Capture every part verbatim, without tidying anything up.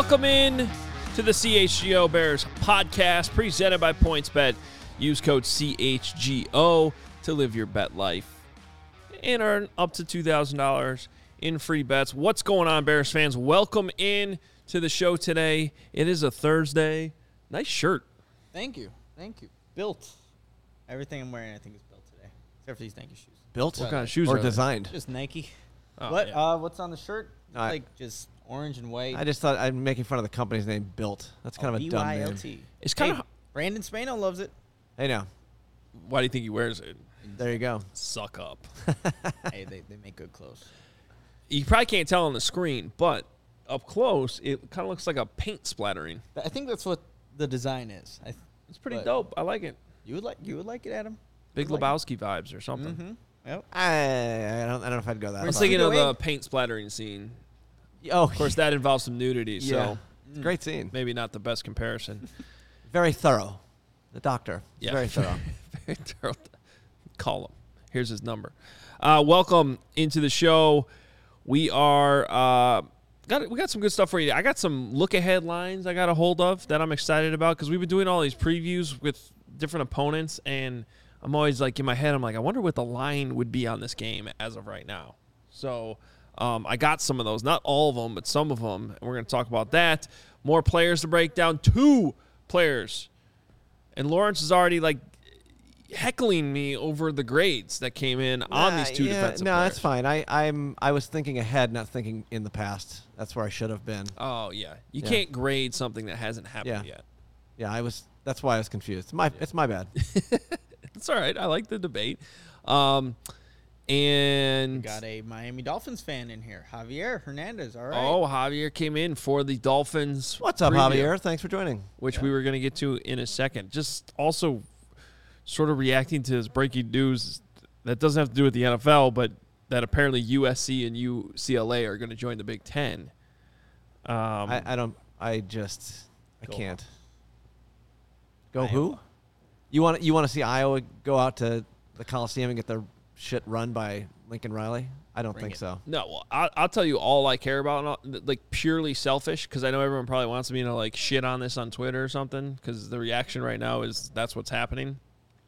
Welcome in to the C H G O Bears podcast presented by PointsBet. Use code C H G O to live your bet life and earn up to two thousand dollars in free bets. What's going on, Bears fans? Welcome in to the show today. It is a Thursday. Nice shirt. Thank you. Thank you. Built. Everything I'm wearing, I think, is built today. Except for these Nike shoes. Built? What kind of shoes or are they? designed? Just Nike. Oh, what? yeah. Uh, what's on the shirt? I- like just orange and white. I just thought I'm making fun of the company's name, Built. That's kind oh, of a dumb B Y L name. T. It's kind Hey, of. Brandon Spano loves it. Hey, now. Why do you think he wears it? There you go. Suck up. Hey, they, they make good clothes. You probably can't tell on the screen, but up close, it kind of looks like a paint splattering. I think that's what the design is. I th- It's pretty But- dope. I like it. you would like you would like it, Adam. Big Like- Lebowski vibes or something. Mm-hmm. Yep. I, I, don't, I don't know if I'd go that I was far. thinking of Studio the A. paint splattering scene. Oh, Of course, that involves some nudity, yeah. so It's a great scene. maybe not the best comparison. Very thorough. The doctor. Yeah. Very thorough. Very thorough. Call him. Here's his number. Uh, welcome into the show. We are uh, got we got some good stuff for you. I got some look ahead lines I got a hold of that I'm excited about because we've been doing all these previews with different opponents, and I'm always like in my head, I'm like, I wonder what the line would be on this game as of right now. So um, I got some of those, not all of them, but some of them, and we're going to talk about that. More players to break down. Two players. And Lawrence is already like heckling me over the grades that came in on Nah, these two yeah, defensive no, players. that's fine. I, I'm, I was thinking ahead, not thinking in the past. That's where I should have been. Oh, yeah. You Yeah. can't grade something that hasn't happened Yeah. yet. Yeah, I was. That's why I was confused. My, It's my bad. It's all right. I like the debate. Um, and Got a Miami Dolphins fan in here, Javier Hernandez. All right. oh, Javier came in for the Dolphins. What's up, preview, Javier? Thanks for joining. Which Yeah. we were going to get to in a second. Just also sort of reacting to his breaking news that doesn't have to do with the N F L, but that apparently U S C and U C L A are going to join the Big Ten. Um, I, I don't. I just. I Go can't. Go Iowa. who? You want you want to see Iowa go out to the Coliseum and get their shit run by Lincoln Riley? I don't Bring think it. so. No, well, I'll, I'll tell you all I care about, and all- like purely selfish, because I know everyone probably wants me to like shit on this on Twitter or something, because the reaction right now is that's what's happening.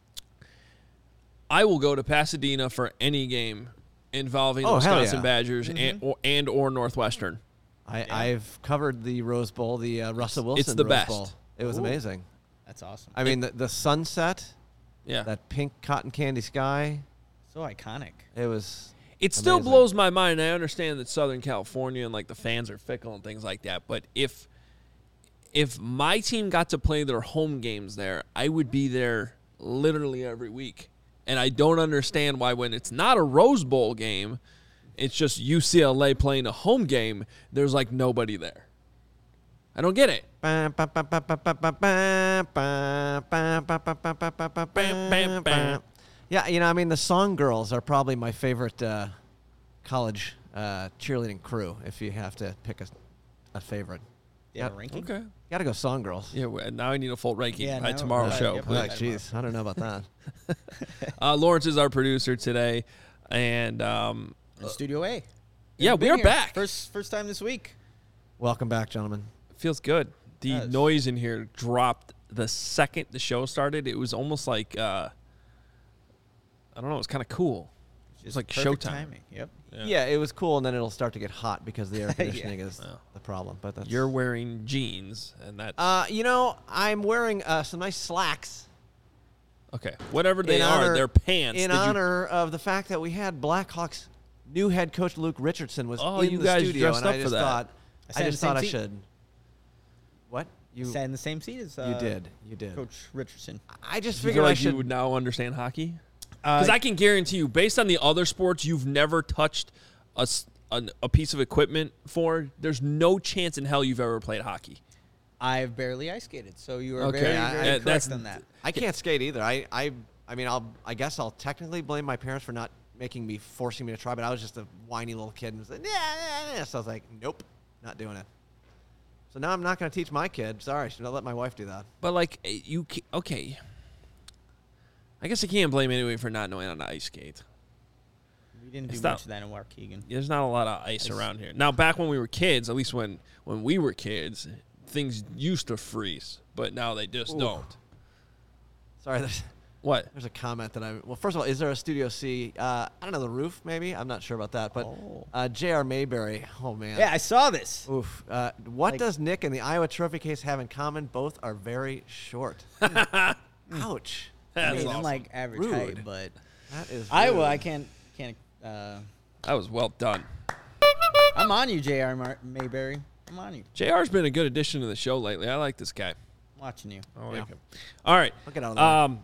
I will go to Pasadena for any game involving Oh, the hell Wisconsin yeah. Badgers and, or, and or Northwestern. I, Yeah. I've covered the Rose Bowl, the uh, Russell Wilson it's the Rose best. Bowl. It was Ooh. amazing. That's awesome. I mean, the, the sunset, Yeah, that pink cotton candy sky, so iconic. it was. it still amazing. blows my mind. I understand that Southern California and like the fans are fickle and things like that, but if if my team got to play their home games there, I would be there literally every week. And I don't understand why when it's not a Rose Bowl game, it's just U C L A playing a home game, there's like nobody there. I don't get it. Bam, bam, bam, bam, bam, bam, bam, bam, bam, bam, bam, bam, bam, bam, bam, Bam, bam, bam, bam. Yeah, you know, I mean, the Song Girls are probably my favorite uh, college uh, cheerleading crew. If you have to pick a, a favorite, Do you have a Yep. ranking? Okay. gotta go Song Girls. Yeah, well, now I need a full ranking Yeah, by now- tomorrow's right, show. yep. Like, Right. jeez, I don't know about that. Uh, Lawrence is our producer today. And um, In Studio A. yeah, We've we been are here. back. First first time this week. Welcome back, gentlemen. Feels good. The Does. noise in here dropped the second the show started. It was almost like uh, I don't know. It was kind of cool. Just like perfect showtime. timing. Yep. Yeah. it was cool, and then it'll start to get hot because the air Yeah. conditioning is Yeah. the problem. But that's You're wearing jeans, and that's Uh, you know, I'm wearing uh, some nice slacks okay. Whatever they in are, honor- they're pants. in Did you- honor of the fact that we had Blackhawks new head coach Luke Richardson was Oh, in you the guys studio, dressed and up I for just that. thought I I, sat in just the same thought I seat. should. What you Sat in the same seat as uh, you did you did? Coach Richardson. I just Do you figured feel I like should. you would now understand hockey? Uh, Because I can guarantee you, based on the other sports you've never touched a, s- an- a piece of equipment for, there's no chance in hell you've ever played hockey. I've barely ice skated, so you are Okay, very, I- very I- correct that's- on that. I can't skate either. I, I I mean I'll I guess I'll technically blame my parents for not making me forcing me to try, but I was just a whiny little kid and was like, yeah, yeah, yeah. So I was like, nope, not doing it. So now I'm not going to teach my kid. Sorry, I should not let my wife do that. But like eh, you, ca- okay. I guess I can't blame anybody for not knowing how to ice skate. We didn't do It's much not- of that in Waukegan. There's not a lot of ice Ice. around here. Now, back when we were kids, at least when, when we were kids, things used to freeze, but now they just Ooh. don't. Sorry, there's, What? there's a comment that I. Well, first of all, is there a Studio C? Uh, I don't know, the roof maybe. I'm not sure about that, but Oh. uh, J R Mayberry. Oh man. Yeah, I saw this. Oof. Uh, what Like- does Nick and the Iowa Trophy case have in common? Both are very short. Ouch. I That's mean, awesome. I'm like average Rude. height, but That is Iowa, rude. I can't can't. Uh, That was well done. I'm on you, J R. Mar- Mayberry. I'm on you. J R's been a good addition to the show lately. I like this guy. I'm watching you. I like Yeah. him. All right. I'll get out of there. Um,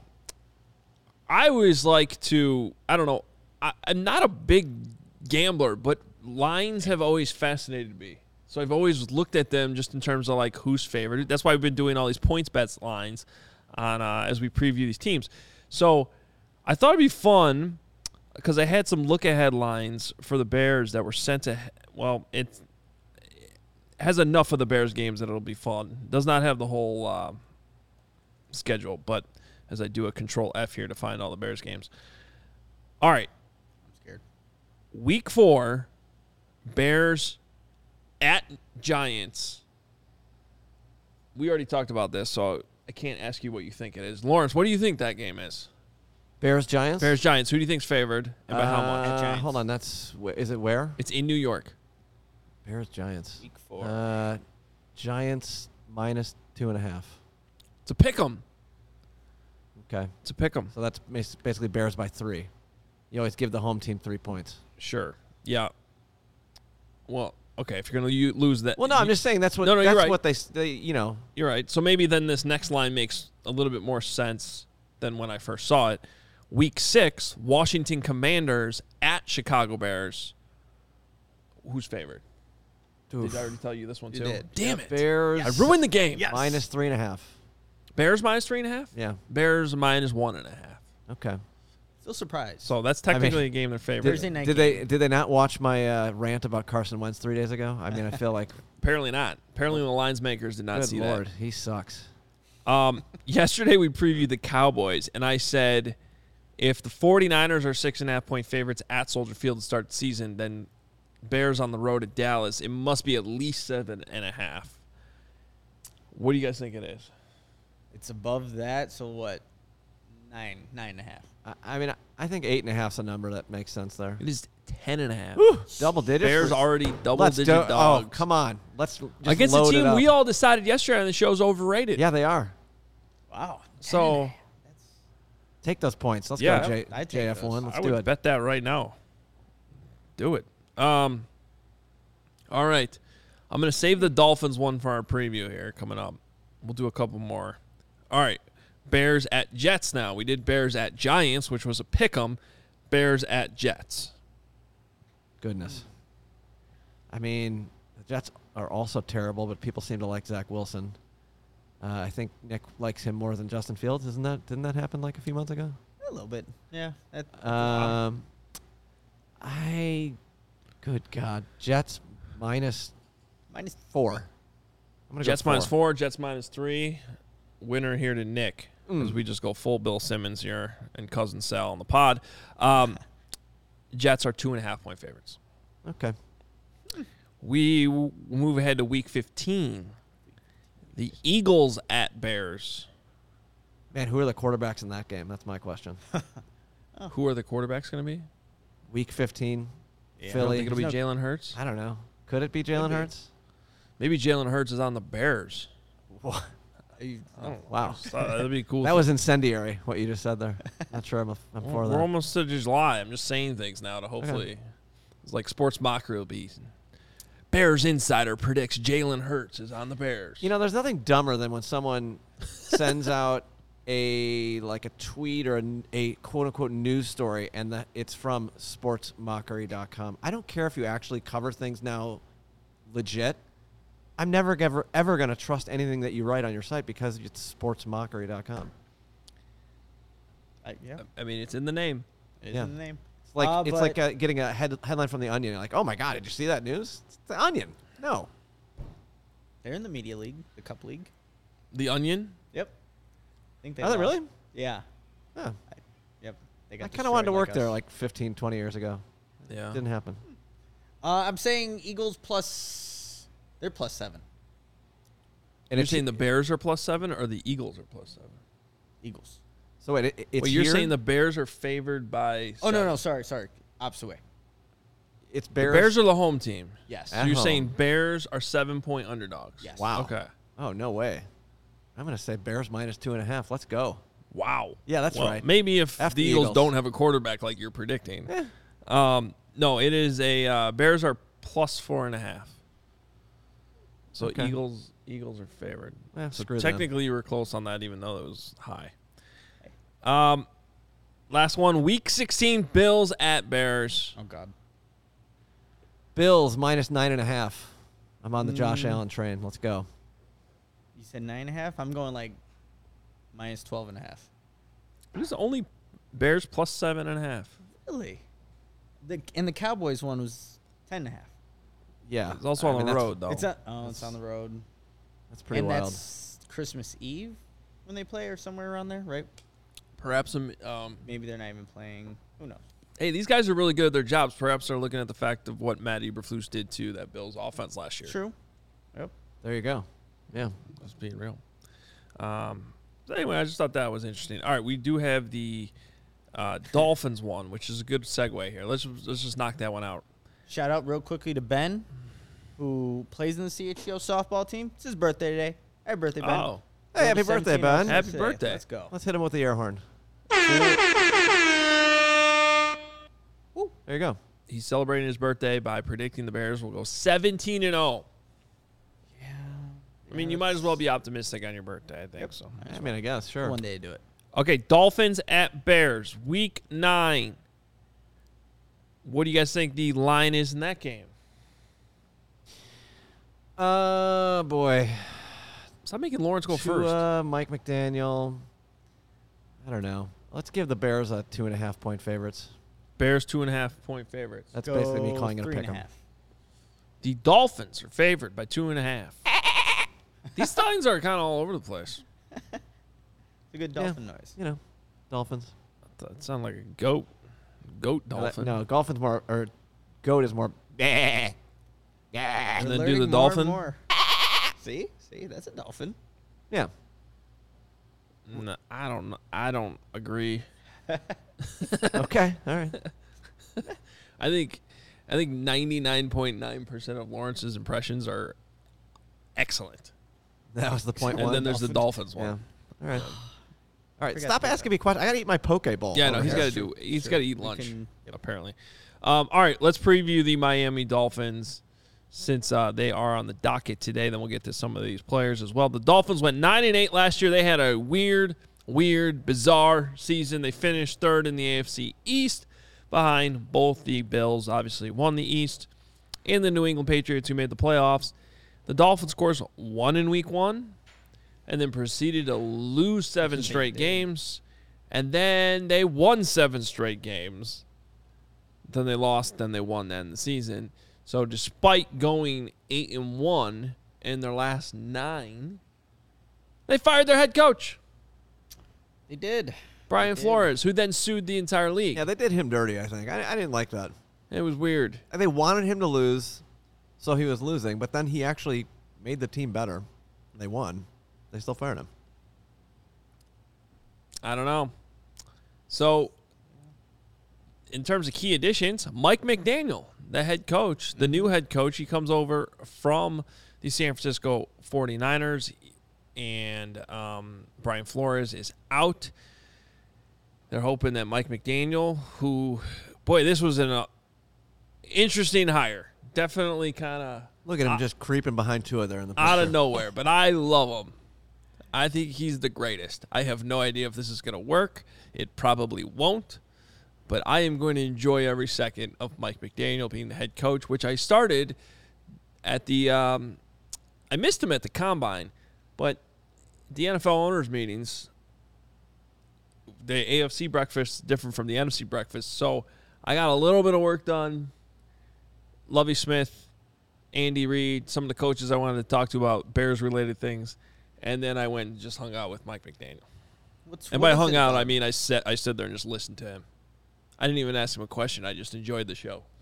I always like to, I don't know, I, I'm not a big gambler, but lines have always fascinated me. So I've always looked at them just in terms of like who's favored. That's why we've been doing all these points bets lines on uh, as we preview these teams. So I thought it'd be fun because I had some look ahead lines for the Bears that were sent to, well, it has enough of the Bears games that it'll be fun. Does not have the whole uh, schedule, but as I do a control F here to find all the Bears games. All right. I'm scared. Week four, Bears at Giants. We already talked about this, so I can't ask you what you think it is. Lawrence, what do you think that game is? Bears Giants. Bears Giants. Who do you think's favored and by how much? Uh, Giants. hold on. That's wh- is it where? It's in New York. Bears Giants. Week four. Uh, Giants minus two and a half. It's a pick 'em. Okay. It's a pick 'em. So that's bas- basically Bears by three. You always give the home team three points. Sure. Yeah. Well, okay. If you're gonna u- lose that, Well, no, I'm just saying that's what No, no, you're that's right. what they, s- they you know. You're right. So maybe then this next line makes a little bit more sense than when I first saw it. Week six, Washington Commanders at Chicago Bears. Who's favored? Oof. Did I already tell you this one You too? did. Damn Yeah, it! Bears I ruined the game. Yes. minus three and a half. Bears minus three and a half. Yeah. Bears minus one and a half. Okay. Still surprised. So that's I mean, technically a game they're favored. Thursday in. night Did game. they did they not watch my uh, rant about Carson Wentz three days ago? I mean, I feel like Apparently not. Apparently the lines makers did not good see lord, he sucks. that. Um, yesterday we previewed the Cowboys, and I said if the 49ers are six and a half point favorites at Soldier Field to start the season, then Bears on the road at Dallas, it must be at least seven and a half. What do you guys think it is? It's above that, so what? Nine, nine and a half. I, I mean, I think eight and a half's a number that makes sense there. It is ten and a half. Double digits. Bears for- already double Let's digit do- dogs. Oh, come on. Let's just Against the load it team up. we all decided yesterday on the show's overrated. Yeah, they are. Wow. So Take those points. Let's Yeah. go, J- I'd take J F one. those. Let's I do would it. bet that right now. Do it. Um. All right, I'm gonna save the Dolphins one for our preview here coming up. We'll do a couple more. All right, Bears at Jets now. We did Bears at Giants, which was a pick 'em. Bears at Jets. Goodness. I mean, the Jets are also terrible, but people seem to like Zach Wilson. Uh, I think Nick likes him more than Justin Fields. Isn't that? Didn't that happen like a few months ago? A little bit. Yeah. That, Um, I, good God, Jets minus minus four. I'm gonna Jets go minus four. Jets minus three. Winner here to Nick, as Mm. we just go full Bill Simmons here and cousin Sal on the pod. Um, Jets are two and a half point favorites. Okay. We w- move ahead to week fifteen. The Eagles at Bears. Man, who are the quarterbacks in that game? That's my question. Who are the quarterbacks going to be? Week fifteen, Yeah. I don't Philly. think it'll be There's Jalen Hurts. I don't know. Could it be Jalen be. Hurts? Maybe Jalen Hurts is on the Bears. What? You- Oh, Wow. that'd be cool. That was incendiary, what you just said there. Not sure I'm, a, I'm Well, for we're that. almost to July. I'm just saying things now to hopefully. It's like sports mockery will be. Bears insider predicts Jalen Hurts is on the Bears. You know, there's nothing dumber than when someone sends out a like a tweet or a, a quote unquote news story and that it's from sports mockery dot com. I don't care if you actually cover things now legit. I'm never ever ever going to trust anything that you write on your site because it's sports mockery dot com. I, yeah. I mean, it's in the name. It is Yeah. in the name. It's like Uh, it's but- like uh, getting a head, headline from the Onion. You're like, "Oh my god, did you see that news? It's the Onion." No. They're in the media league, the Cup League. The Onion. Yep. I think they Are they lost. really? Yeah. Yeah. Yep. They I got kind of wanted to destroyed work like there us. like fifteen, twenty years ago. Yeah. Didn't happen. Uh, I'm saying Eagles plus. They're plus seven. And you're saying the Bears are plus seven or the Eagles are plus seven? Eagles. So wait, it, it's well, you're here? saying the Bears are favored by. Oh no seven. no sorry sorry opposite way. It's The Bears. Bears are the home team. Yes. So At you're home. saying Bears are seven point underdogs. Yes. Wow. Okay. Oh no way. I'm gonna say Bears minus two and a half. Let's go. Wow. Yeah, that's Well, right. Maybe if F the the Eagles, Eagles. don't have a quarterback like you're predicting. Eh. Um, no, it is a uh, Bears are plus four and a half. So Okay. Eagles Eagles are favored. Eh, So screw them. technically you were close on that, even though it was high. Um, last one, Week sixteen, Bills at Bears. Oh God. Bills minus nine and a half. I'm on the Josh Mm. Allen train. Let's go. You said nine and a half. I'm going like minus twelve and a half. It is only Bears plus seven and a half. Really? The and the Cowboys one was ten and a half. Yeah. It's also I on mean, the that's- road though. It's a, oh, it's on the road. That's pretty and wild. that's Christmas Eve when they play, or somewhere around there, right? Perhaps some. Um, Maybe they're not even playing. Who knows? hey, these guys are really good at their jobs. Perhaps they're looking at the fact of what Matt Eberflus did to that Bills offense last year. True. Yep. There you go. Yeah. That's being real. Um, so anyway, I just thought that was interesting. All right, we do have the uh, Dolphins one, which is a good segue here. Let's let's just knock that one out. Shout out real quickly to Ben, who plays in the C H G O softball team. It's his birthday today. Happy birthday, Ben. Oh, Hey, happy birthday, seventeen Ben. also Happy today. birthday. Let's go. Let's hit him with the air horn. Woo. There you go. he's celebrating his birthday by predicting the Bears will go seventeen and zero. Yeah. I mean, you might as well be optimistic on your birthday. I think Yep. so. I mean, I guess sure. One day to do it. Okay, Dolphins at Bears, Week Nine. What do you guys think the line is in that game? Uh, boy. Stop making Lawrence go Tua, first. Mike McDaniel. I don't know. Let's give the Bears a two and a half point favorites. Bears two and a half point favorites. That's basically me Go calling it a three pick and 'em. half. The Dolphins are favored by two and a half. These lines are kind of all over the place. It's a good Yeah. dolphin noise. You know, Dolphins. That sound like a goat. Goat dolphin. No, Dolphins more or goat is more. And We're then do learning the more and dolphin. more. See? See? That's a dolphin. Yeah. No, I don't. know. I don't agree. Okay. All right. I think. I think ninety-nine point nine percent of Lawrence's impressions are excellent. That was the point And one. then there's the Dolphins Yeah. one. All right. All right. Forgot Stop to do asking me questions. I gotta eat my poke bowl. Yeah, no, over he's here. got to do. He's Sure. got to eat We lunch. can- yep. Apparently. Um, all right, let's preview the Miami Dolphins since uh, they are on the docket today. Then we'll get to some of these players as well. The Dolphins went nine and eight last year. They had a weird, weird, bizarre season. They finished third in the A F C East, behind both the Bills. Obviously, won the East, and the New England Patriots, who made the playoffs. The Dolphins, of course, won in Week One, and then proceeded to lose seven They straight did. games, and then they won seven straight games. Then they lost, then they won that in the season. So despite going eight and one in their last nine, they fired their head coach, They did. Brian They did. Flores, who then sued the entire league. Yeah, they did him dirty. I think. I, I didn't like that. It was weird. And they wanted him to lose, so he was losing. But then he actually made the team better. They won. They still fired him. I don't know. So, in terms of key additions, Mike McDaniel, the head coach, the new head coach, he comes over from the San Francisco forty-niners, and um, Brian Flores is out. They're hoping that Mike McDaniel, who, boy, this was an uh, interesting hire. Definitely kind of Look at him Uh, just creeping behind Tua there in the out of picture. nowhere, but I love him. I think he's the greatest. I have no idea if this is going to work. It probably won't, but I am going to enjoy every second of Mike McDaniel being the head coach, which I started at the um, – I missed him at the Combine, but the N F L owners' meetings, the A F C breakfast is different from the N F C breakfast, so I got a little bit of work done. Lovie Smith, Andy Reid, some of the coaches I wanted to talk to about Bears-related things, and then I went and just hung out with Mike McDaniel. What's, And what by is hung it out, about- I mean I sat I stood there and just listened to him. I didn't even ask him a question. I just enjoyed the show.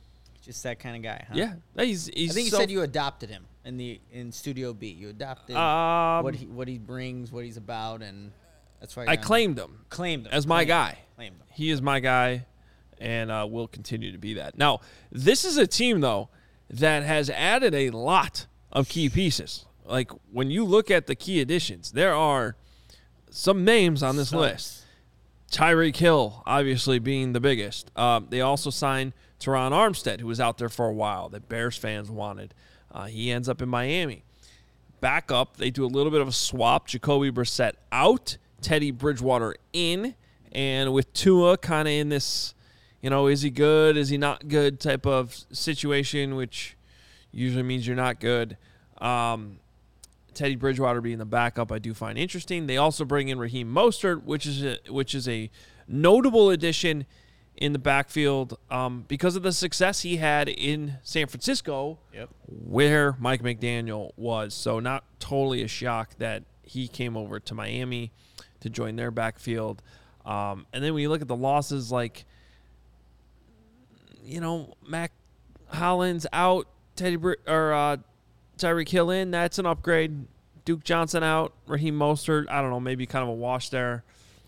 Just that kind of guy, huh? Yeah, he's. he's I think you so, said you adopted him in the in Studio B. You adopted Um, what he what he brings, what he's about, and that's why I claimed him claimed him as my claimed guy. Him, claimed him. He is my guy, and uh, will continue to be that. Now, this is a team though that has added a lot of key pieces. Like when you look at the key additions, there are some names on this Some. list. Tyreek Hill, obviously being the biggest. Um, they also signed Teron Armstead, who was out there for a while that Bears fans wanted. Uh, he ends up in Miami. Back up, they do a little bit of a swap. Jacoby Brissett out, Teddy Bridgewater in, and with Tua kind of in this, you know, is he good, is he not good type of situation, which usually means you're not good. Um, Teddy Bridgewater being the backup, I do find interesting. They also bring in Raheem Mostert, which is a, which is a notable addition in the backfield um, because of the success he had in San Francisco, Yep. where Mike McDaniel was. So not totally a shock that he came over to Miami to join their backfield. Um, and then when you look at the losses, like, you know, Mac Hollins out, Teddy Br- or uh, Tyreek Hill in, that's an upgrade. Duke Johnson out, Raheem Mostert, I don't know, maybe kind of a wash there.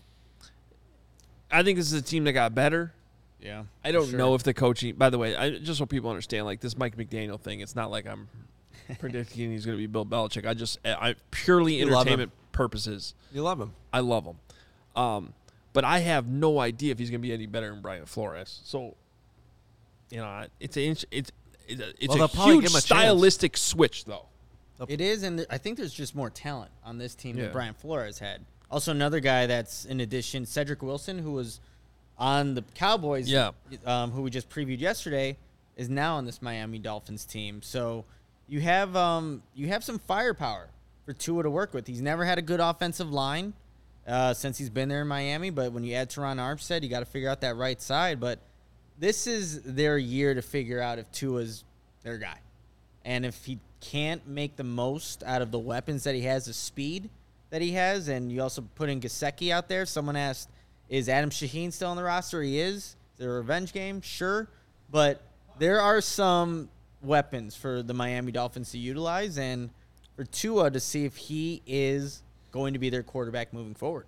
I think this is a team that got better. Yeah. I don't sure. know if the coaching, by the way, I, just so people understand, like this Mike McDaniel thing, it's not like I'm predicting he's going to be Bill Belichick. I just, I purely You love him. entertainment purposes. You love him. I love him. Um, but I have no idea if he's going to be any better than Brian Flores. So, you know, it's a, it's, it's a, it's Well, a they'll probably huge give him a chance. stylistic switch, though. It is, and th- I think there's just more talent on this team Yeah. than Brian Flores had. Also, another guy that's in addition, Cedric Wilson, who was on the Cowboys, Yeah. um, who we just previewed yesterday, is now on this Miami Dolphins team. So you have um, you have some firepower for Tua to work with. He's never had a good offensive line uh, since he's been there in Miami, but when you add Teron Armstead, you got to figure out that right side. But this is their year to figure out if Tua's their guy. And if he can't make the most out of the weapons that he has, the speed that he has, and you also put in Gesicki out there. Someone asked, is Adam Shaheen still on the roster? He is. Is there a revenge game? Sure. But there are some weapons for the Miami Dolphins to utilize and for Tua to see if he is going to be their quarterback moving forward.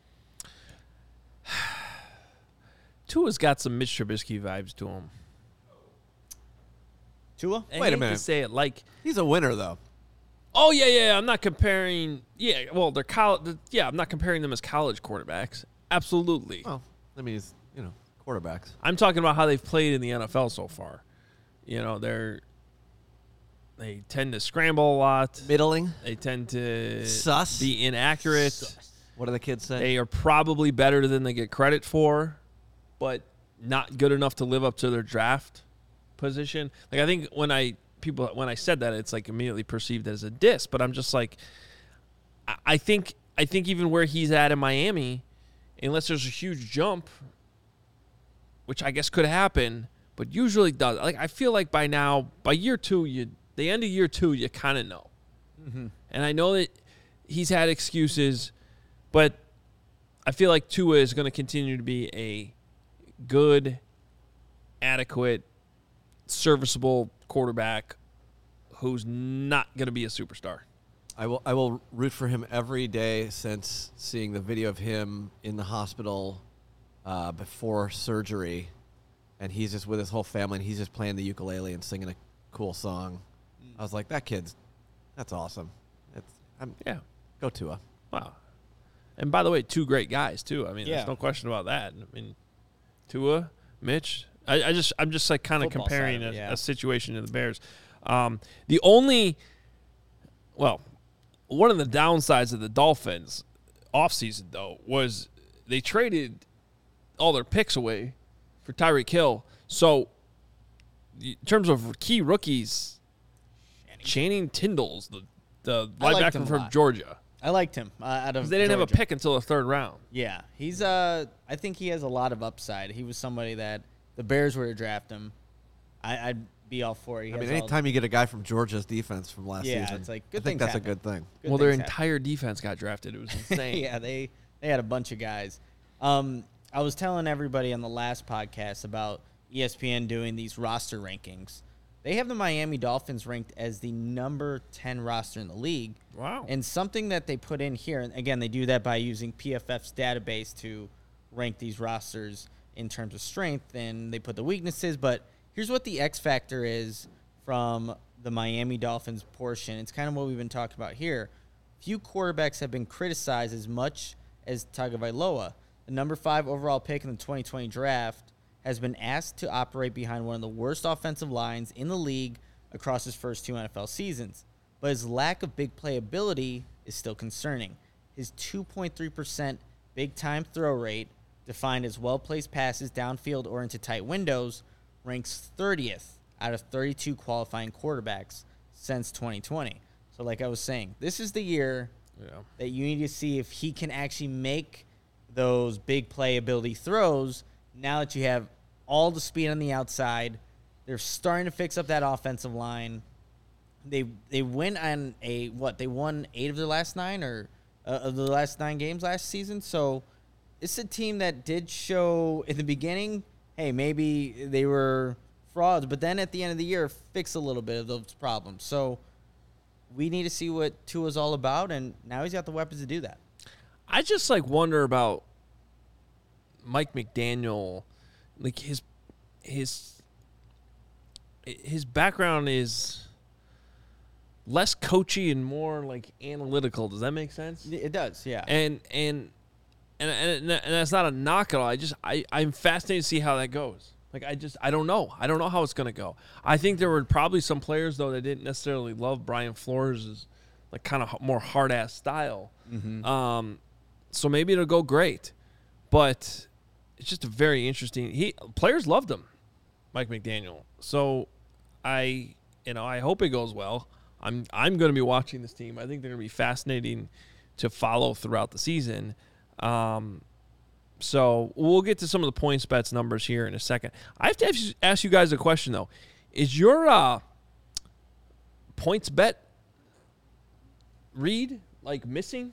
Tua's got some Mitch Trubisky vibes to him. Tua? I Wait a hate minute. to say it like, He's a winner, though. oh yeah, yeah. I'm not comparing. Yeah, well, they're college. Yeah, I'm not comparing them as college quarterbacks. Absolutely. Well, I mean, he's, you know, quarterbacks. I'm talking about how they've played in the N F L so far. You know, they're they tend to scramble a lot. Middling. They tend to Sus. be inaccurate. What do the kids say? They are probably better than they get credit for, but not good enough to live up to their draft position. Like I think when I people when I said that, it's like immediately perceived as a diss. But I'm just like, I, I think I think even where he's at in Miami, unless there's a huge jump, which I guess could happen, but usually does. Like I feel like by now, by year two, you the end of year two, you kind of know. Mm-hmm. And I know that he's had excuses, but I feel like Tua is going to continue to be a good, adequate, serviceable quarterback who's not going to be a superstar. I will I will root for him every day since seeing the video of him in the hospital uh, before surgery, and he's just with his whole family, and he's just playing the ukulele and singing a cool song. I was like, that kid's, that's awesome. It's, I'm, Yeah. go Tua. Wow. And by the way, two great guys too. I mean, Yeah. there's no question about that. I mean, Tua, Mitch. I, I just, I'm just like kind of Football comparing side of a, it, yeah. a situation to the Bears. Um, the only, well, one of the downsides of the Dolphins offseason though was they traded all their picks away for Tyreek Hill. So, in terms of key rookies, Channing Tindall's the the I liked him linebacker a from lot. Georgia. I liked him uh, out of Because they didn't have a Georgia. pick until the third round. Yeah, he's uh I think he has a lot of upside. He was somebody that the Bears were to draft him. I, I'd be all for it. He I has mean, all- anytime you get a guy from Georgia's defense from last Yeah, season, it's like, good I think things that's happen. a good thing. good well, their things happen. entire defense got drafted. It was insane. yeah, they they had a bunch of guys. Um, I was telling everybody on the last podcast about E S P N doing these roster rankings. They have the Miami Dolphins ranked as the number ten roster in the league. Wow. And something that they put in here, and again, they do that by using P F F's database to rank these rosters in terms of strength, and they put the weaknesses. But here's what the X factor is from the Miami Dolphins portion. It's kind of what we've been talking about here. Few quarterbacks have been criticized as much as Tagovailoa. The number five overall pick in the twenty twenty draft has been asked to operate behind one of the worst offensive lines in the league across his first two N F L seasons. But his lack of big playability is still concerning. His two point three percent big-time throw rate, defined as well-placed passes downfield or into tight windows, ranks thirtieth out of thirty-two qualifying quarterbacks since twenty twenty. So like I was saying, this is the year Yeah. that you need to see if he can actually make those big playability throws now that you have all the speed on the outside. They're starting to fix up that offensive line. They they win on a, what, they won eight of their last nine or uh, of the last nine games last season. So it's a team that did show in the beginning, hey, maybe they were frauds, but then at the end of the year, fix a little bit of those problems. So we need to see what Tua's all about, and now he's got the weapons to do that. I just like wonder about Mike McDaniel, like his his his background is less coachy and more like analytical. Does that make sense? It does, yeah. And and and and, and that's not a knock at all. I just I I'm fascinated to see how that goes. Like I just I don't know. I don't know how it's gonna go. I think there were probably some players though that didn't necessarily love Brian Flores' like kind of more hard ass style. Mm-hmm. Um, so maybe it'll go great, but it's just a very interesting. He players loved him, Mike McDaniel. So I you know I hope it goes well. I'm I'm going to be watching this team. I think they're going to be fascinating to follow throughout the season. Um, so we'll get to some of the points bets numbers here in a second. I have to ask you, ask you guys a question though. Is your uh, points bet read like missing?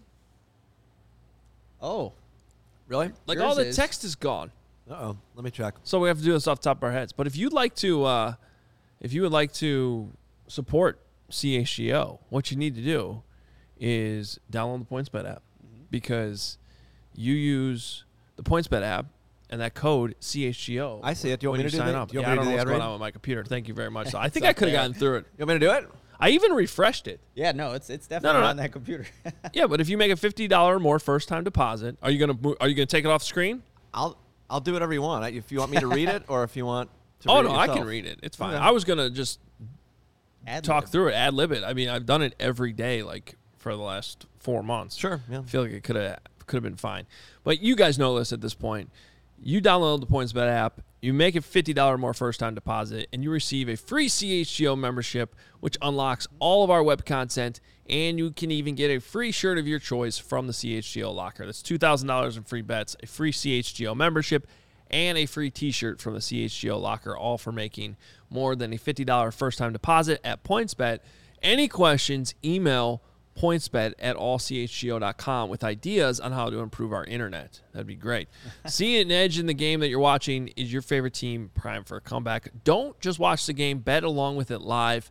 Oh, Really? Like Yours all the is. text is gone. Uh-oh. Let me check. So we have to do this off the top of our heads. But if you'd like to, uh, if you would like to support C H G O, what you need to do is download the PointsBet app because you use the PointsBet app and that code C H G O. I see it. Do you want when me to you do sign the- up. do you Yeah, want I me don't to know do what's the going ad on with my computer. Thank you very much. So I think It's I up could have there. gotten through it. You want me to do it? I even refreshed it. yeah, no, it's it's definitely no, no. on that computer. Yeah, but if you make a fifty dollars or more first time deposit, are you gonna mo- are you gonna take it off the screen? I'll I'll do whatever you want. If you want me to read it or if you want to Oh read no, it I yourself. can read it. It's fine. Okay. I was gonna just Ad talk lib. through it, ad lib it. I mean, I've done it every day, like for the last four months. Sure, yeah. I feel like it could have could have been fine, but you guys know this at this point. You download the PointsBet app, you make a fifty dollars more first time deposit, and you receive a free C H G O membership, which unlocks all of our web content, and you can even get a free shirt of your choice from the C H G O locker. That's two thousand dollars in free bets, a free C H G O membership, and a free t-shirt from the C H G O locker, all for making more than a fifty dollars first-time deposit at PointsBet. Any questions, email pointsbet at all c h g o dot com with ideas on how to improve our internet. That'd be great. See an edge in the game that you're watching. Is your favorite team primed for a comeback? Don't just watch the game. Bet along with it live.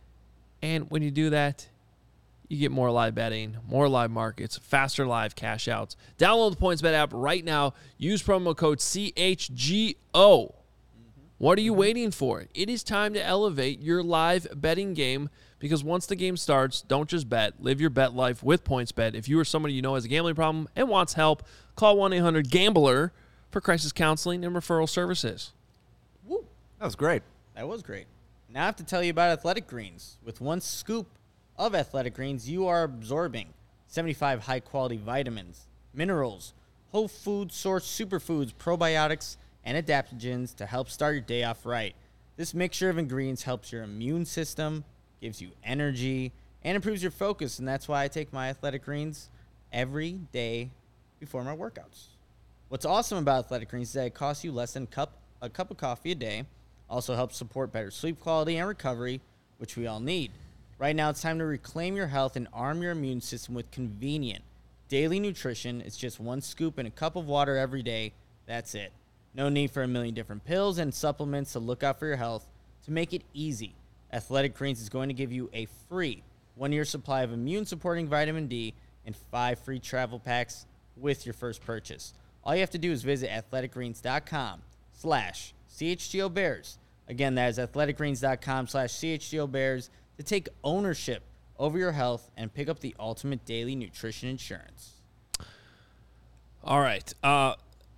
And when you do that, you get more live betting, more live markets, faster live cash outs. Download the PointsBet app right now. Use promo code C H G O. What are you waiting for? It is time to elevate your live betting game because once the game starts, don't just bet. Live your bet life with PointsBet. If you or somebody you know has a gambling problem and wants help, call one eight hundred gambler for crisis counseling and referral services. Woo. That was great. That was great. Now I have to tell you about Athletic Greens. With one scoop of Athletic Greens, you are absorbing seventy-five high-quality vitamins, minerals, whole food source superfoods, probiotics, and adaptogens to help start your day off right. This mixture of ingredients helps your immune system, gives you energy, and improves your focus, and that's why I take my Athletic Greens every day before my workouts. What's awesome about Athletic Greens is that it costs you less than cup, a cup of coffee a day, also helps support better sleep quality and recovery, which we all need. Right now, it's time to reclaim your health and arm your immune system with convenient daily nutrition. It's just one scoop in a cup of water every day. That's it. No need for a million different pills and supplements to look out for your health. To make it easy, Athletic Greens is going to give you a free one-year supply of immune-supporting vitamin D and five free travel packs with your first purchase. All you have to do is visit athleticgreens.com slash CHGOBears. Again, that is athleticgreens.com slash CHGOBears to take ownership over your health and pick up the ultimate daily nutrition insurance. All right. Uh,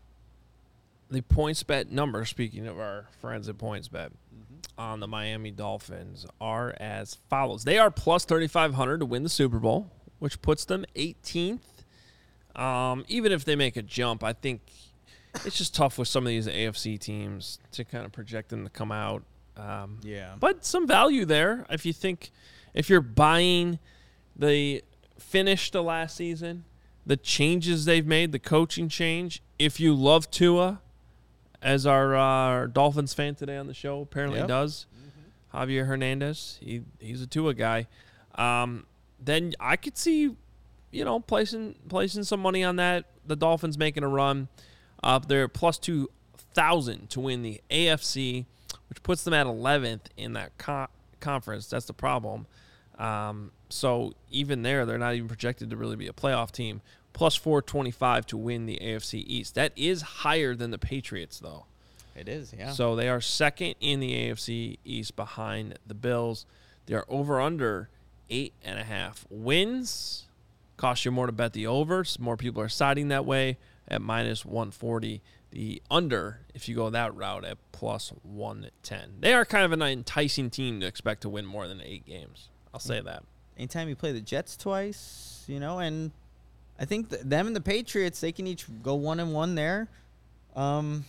the PointsBet number, speaking of our friends at PointsBet, mm-hmm. on the Miami Dolphins are as follows. They are plus thirty-five hundred to win the Super Bowl, which puts them eighteenth. Um, even if they make a jump, I think it's just tough with some of these A F C teams to kind of project them to come out. Um, Yeah. But some value there if you think, if you're buying the finish to last season, the changes they've made, the coaching change. If you love Tua, as our, uh, our Dolphins fan today on the show apparently Yep. does, mm-hmm. Javier Hernandez, he he's a Tua guy. Um, then I could see, you know, placing placing some money on that. The Dolphins making a run. Uh, they're plus two thousand to win the A F C, which puts them at eleventh in that co- conference. That's the problem. Um, so even there, they're not even projected to really be a playoff team. Plus four twenty-five to win the A F C East. That is higher than the Patriots, though. It is, yeah. So they are second in the A F C East behind the Bills. They are over under eight and a half wins. Cost you more to bet the overs. More people are siding that way at minus one forty. The under, if you go that route, at plus one ten. They are kind of an enticing team to expect to win more than eight games. I'll say that. Anytime you play the Jets twice, you know, and I think th- them and the Patriots, they can each go one and one there. Um,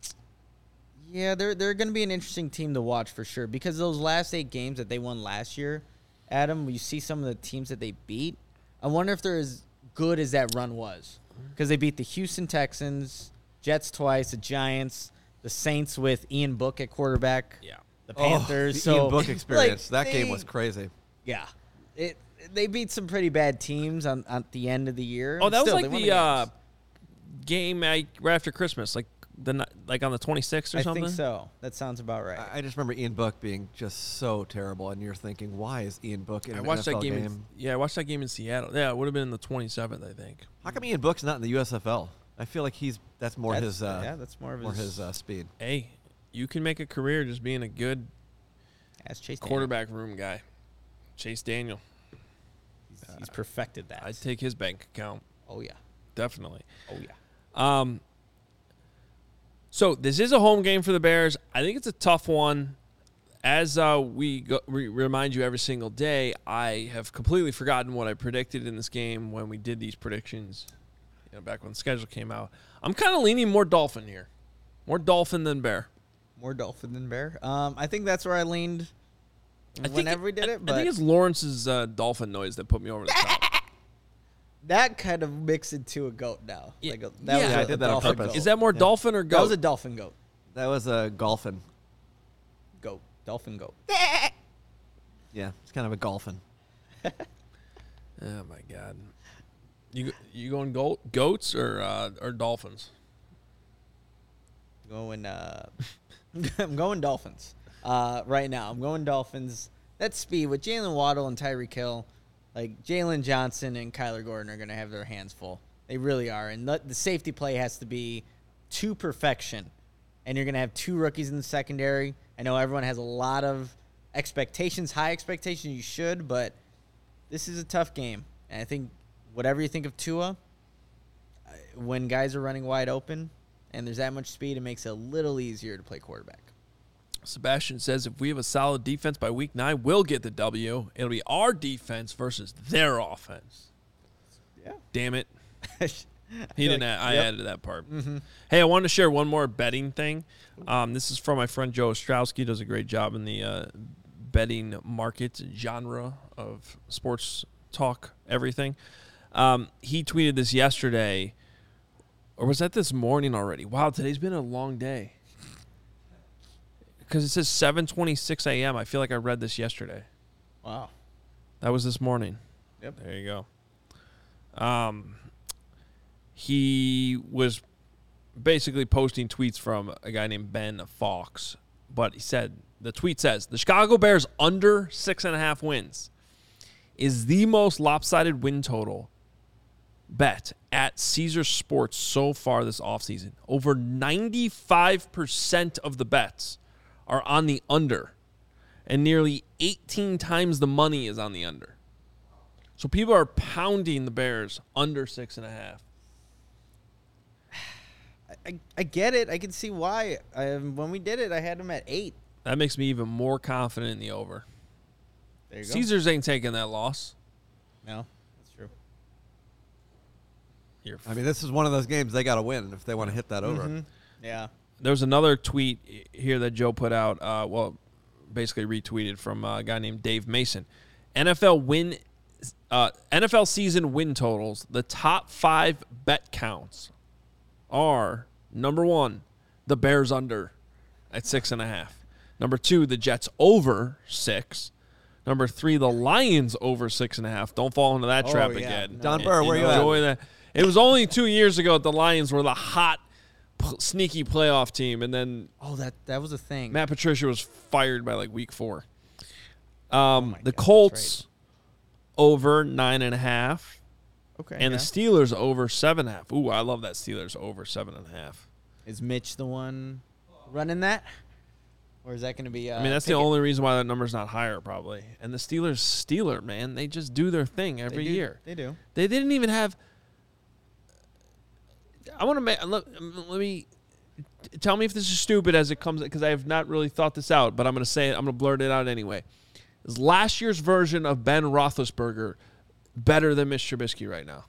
yeah, they're they're going to be an interesting team to watch for sure because those last eight games that they won last year, Adam, you see some of the teams that they beat. I wonder if they're as good as that run was because they beat the Houston Texans, Jets twice, the Giants, the Saints with Ian Book at quarterback, Yeah. the Panthers. Oh, the so Ian Book experience. like, that game they- was crazy. Yeah, it they beat some pretty bad teams on at the end of the year. Oh, that Still, was they like won the uh, games. game I, right after Christmas, like the ni- like on the twenty-sixth or I something. think so. That sounds about right. I I just remember Ian Book being just so terrible, and you're thinking, why is Ian Book in I an watched N F L that game. game? In, yeah, I watched that game in Seattle. Yeah, it would have been the twenty-seventh, I think. How come Ian Book's not in the U S F L? I feel like he's that's more That's- his uh, yeah, that's more of more his, his uh, speed. Hey, you can make a career just being a good as Chase Daniel. quarterback room guy. Chase Daniel. He's, he's perfected that. I'd take his bank account. oh yeah, Definitely. oh yeah. Um, so this is a home game for the Bears. I think it's a tough one. As uh, we, go, we remind you every single day, I have completely forgotten what I predicted in this game when we did these predictions, you know, back when the schedule came out. I'm kind of leaning more Dolphin here. More Dolphin than Bear. More Dolphin than Bear. Um, I think that's where I leaned I think whenever we did I, it. But I think it's Lawrence's uh, Dolphin noise that put me over the top. that kind of mixed into a goat now. Yeah. Like a, that Yeah, was I a, did a that on dolphin purpose. goat. Is that more Yeah. Dolphin or that Goat? was a dolphin goat? That was a golfing. Goat. Dolphin goat. Yeah, it's kind of a golfing. Oh my God! You you going goat goats or uh, or Dolphins? Going, uh, I'm going Dolphins uh, right now. I'm going Dolphins. That speed with Jalen Waddle and Tyreek Hill, like Jalen Johnson and Kyler Gordon are going to have their hands full. They really are. And the, the safety play has to be to perfection. And you're going to have two rookies in the secondary. I know everyone has a lot of expectations, high expectations. You should, but this is a tough game. And I think whatever you think of Tua, uh, when guys are running wide open and there's that much speed, it makes it a little easier to play quarterback. Sebastian says if we have a solid defense by week nine, we'll get the W. It'll be our defense versus their offense. Yeah. Damn it. He feel didn't. like- add, I yep. added that part. Mm-hmm. Hey, I wanted to share one more betting thing. Um, this is from my friend Joe Ostrowski. Does a great job in the uh, betting market genre of sports talk, everything. Um, he tweeted this yesterday, or was that this morning already? Wow, today's been a long day. Because it says seven twenty-six a.m. I feel like I read this yesterday. Wow. That was this morning. Yep. There you go. Um, he was basically posting tweets from a guy named Ben Fox. But he said, the tweet says, the Chicago Bears under six and a half wins is the most lopsided win total bet at Caesars Sports so far this offseason. Over ninety-five percent of the bets are on the under, and nearly eighteen times the money is on the under. So people are pounding the Bears under six and a half. I, I get it. I can see why. Um, when we did it, I had them at eight. That makes me even more confident in the over. There you go. Caesars ain't taking that loss. No, that's true. You're I mean, this is one of those games they got to win if they want to hit that over. Mhm. Yeah. There's another tweet here that Joe put out, uh, well, basically retweeted from a guy named Dave Mason. N F L win, uh, N F L season win totals. The top five bet counts are, number one, the Bears under at six and a half. Number two, the Jets over six. Number three, the Lions over six and a half. Don't fall into that Oh, trap yeah. again. Don En- Burr, where you at? enjoy that. It was only two years ago that the Lions were the hot, p- sneaky playoff team, and then Oh, that that was a thing. Matt Patricia was fired by like week four. Um, my the God, that's Colts over nine and a half, Okay. and yeah. the Steelers over seven and a half. Ooh, I love that Steelers over seven and a half. Is Mitch the one running that? Or is that going to be uh, I mean, that's the Pickett? only reason why that number's not higher, probably. And the Steelers, Steeler, man, they just do their thing They every do- year. They do. They didn't even have. I want to make. Let, let me tell me if this is stupid as it comes, because I have not really thought this out, but I'm going to say it. I'm going to blurt it out anyway. Is last year's version of Ben Roethlisberger better than Mitch Trubisky right now?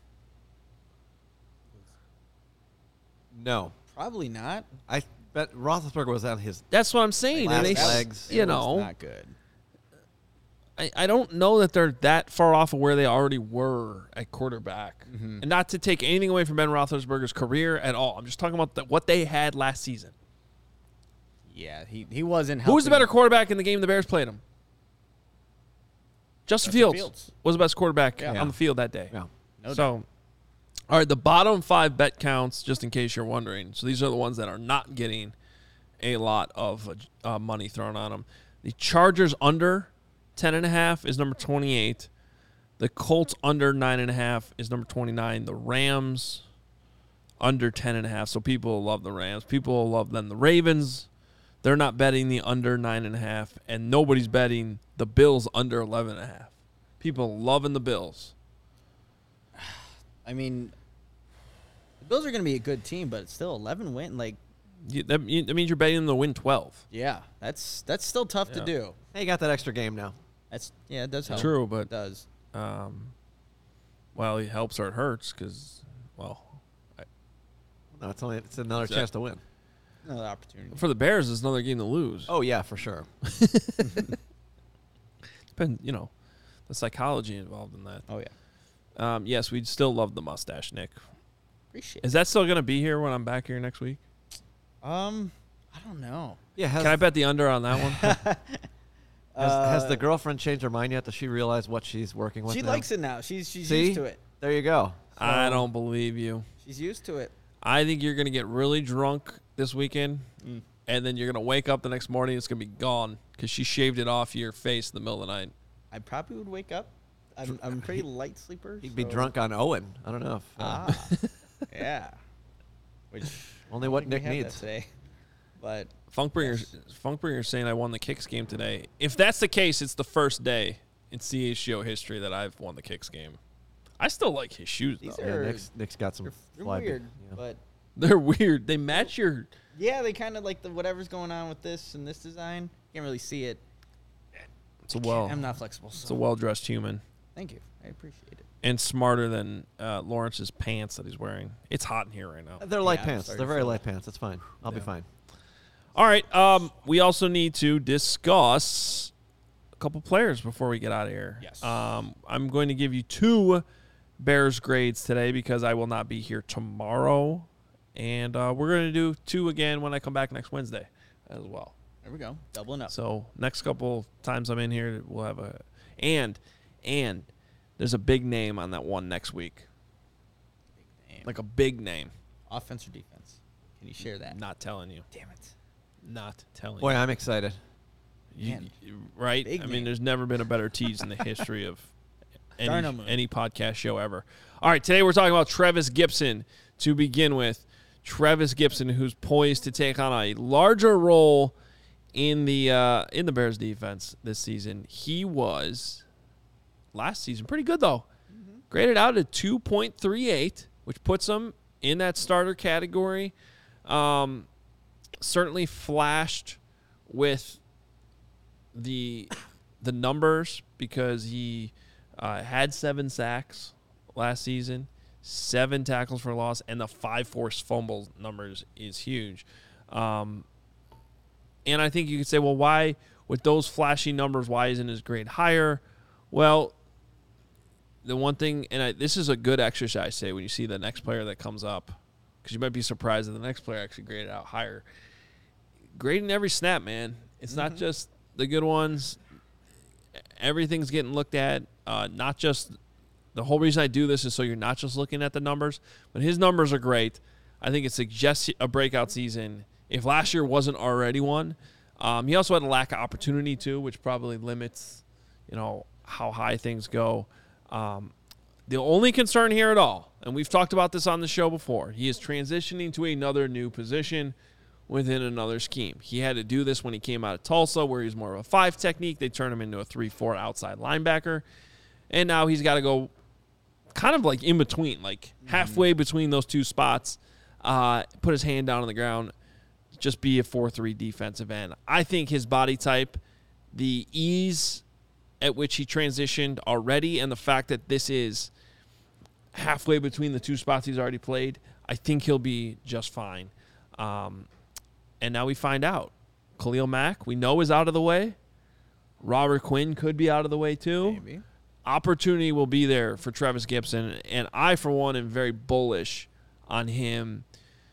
No. Probably not. I bet Roethlisberger was on his That's what I'm saying. Last And they, That was- legs. you it was know, not good. I, I don't know that they're that far off of where they already were at quarterback. Mm-hmm. And not to take anything away from Ben Roethlisberger's career at all. I'm just talking about the, what they had last season. Yeah, he, he wasn't. Who was the helping- better quarterback in the game the Bears played him? Justin, Justin Fields, Fields. was the best quarterback Yeah. on the field that day. Yeah. No doubt. So, all right, the bottom five bet counts, just in case you're wondering. So these are the ones that are not getting a lot of uh, money thrown on them. The Chargers under ten and a half is number twenty-eight. The Colts under nine and a half is number twenty-nine. The Rams under ten and a half. So people love the Rams. People love them. The Ravens, they're not betting the under nine and a half, and nobody's betting the Bills under eleven and a half. People loving the Bills. I mean, the Bills are going to be a good team, but it's still eleven win. Like, You, that, you- that means you're betting them to win twelve. yeah, that's that's still tough Yeah. to do. Hey, you got that extra game now. That's yeah, it does help. True, It but does. um, well, it helps or it hurts because, well, No, it's only it's another Exactly. chance to win. Another opportunity. for the Bears, it's another game to lose. Oh yeah, for sure. Depend, you know, the psychology involved in that. Oh yeah, Um, yes, we'd still love the mustache, Nick. appreciate. Is that still going to be here when I'm back here next week? it. Um, I don't know. Yeah. Has, Can I bet the under on that one? has, has Uh, the girlfriend changed her mind yet? Does she realize what she's working with? She now? likes it now. She's she's See? used to it. There you go. I So- don't believe you. She's used to it. I think you're going to get really drunk this weekend, Mm. and then you're going to wake up the next morning. It's going to be gone because she shaved it off your face in the middle of the night. I probably would wake up. I'm I'm a pretty light sleeper. He'd be so- drunk on Owen. I don't know. If, uh, Ah, yeah. Which Only I don't what think we Nick have that needs. today. But Funkbringer's Funkbringer's saying I won the kicks game today. If that's the case, it's the first day in C H G O history that I've won the kicks game. I still like his shoes These though. yeah, are- Nick's, Nick's got some they're, they're fly- weird. yeah. But They're weird. They match your. yeah, they kind of like the whatever's going on with this and this design. Can't really see it. It's a well. I'm not flexible. It's So a well dressed human thank you. I appreciate it. and smarter than uh, Lawrence's pants that he's wearing. It's hot in here right now. They're light Yeah, I'm pants. starting They're to very feel light pants. That's fine. I'll be Yeah. fine. All right. Um, we also need to discuss a couple players before we get out of here. Yes. Um, I'm going to give you two Bears grades today because I will not be here tomorrow, and uh, we're going to do two again when I come back next Wednesday as well. There we go. Doubling up. So next couple times I'm in here, we'll have a and and there's a big name on that one next week, Damn. like a big name. Offense or defense? Can you share that? Not telling you. Damn it. Not telling Boy, you. I'm excited. You- Man. you- right? Big I mean, name. there's never been a better tease in the history of any, Dynamo. any podcast show ever. All right, today we're talking about Trevis Gipson to begin with. Trevis Gipson, who's poised to take on a larger role in the uh, in the Bears defense this season. He was last season pretty good though. Mm-hmm. Graded out at two point three eight, which puts him in that starter category. Um, certainly flashed with the the numbers because he uh, had seven sacks last season, seven tackles for loss, and the five forced fumbles numbers is huge. Um, and I think you could say, well, why, with those flashy numbers, why isn't his grade higher? Well, the one thing, and I, this is a good exercise, say, when you see the next player that comes up, because you might be surprised that the next player actually graded out higher. Grading every snap, man. It's mm-hmm. not just the good ones. Everything's getting looked at. Uh, not just the whole reason I do this is so you're not just looking at the numbers, but his numbers are great. I think it suggests a breakout season. If last year wasn't already one, um, he also had a lack of opportunity too, which probably limits, you know, how high things go. Um, the only concern here at all, and we've talked about this on the show before, he is transitioning to another new position within another scheme. He had to do this when he came out of Tulsa, where he's more of a five technique. They turned him into a three four outside linebacker. And now he's got to go kind of like in between, like mm-hmm. halfway between those two spots, uh, put his hand down on the ground, just be a four three defensive end. I think his body type, the ease at which he transitioned already, and the fact that this is halfway between the two spots he's already played, I think he'll be just fine. Um, and now we find out. Khalil Mack, we know, is out of the way. Robert Quinn could be out of the way too. Maybe. Opportunity will be there for Trevis Gipson, and I, for one, am very bullish on him.